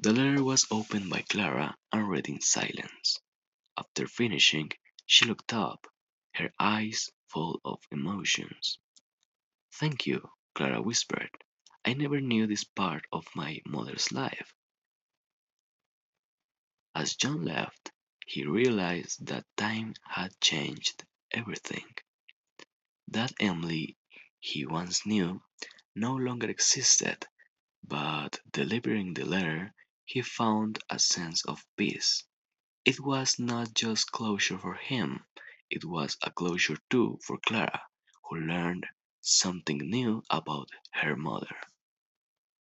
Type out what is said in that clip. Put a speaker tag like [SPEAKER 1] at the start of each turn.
[SPEAKER 1] The letter was opened by Clara and read in silence. After finishing, she looked up, her eyes full of emotions. "Thank you," Clara whispered. "I never knew this part of my mother's life." As John left, he realized that time had changed everything. That Emily he once knew no longer existed, but delivering the letter, he found a sense of peace. It was not just closure for him, it was a closure too for Clara, who learned something new about her mother.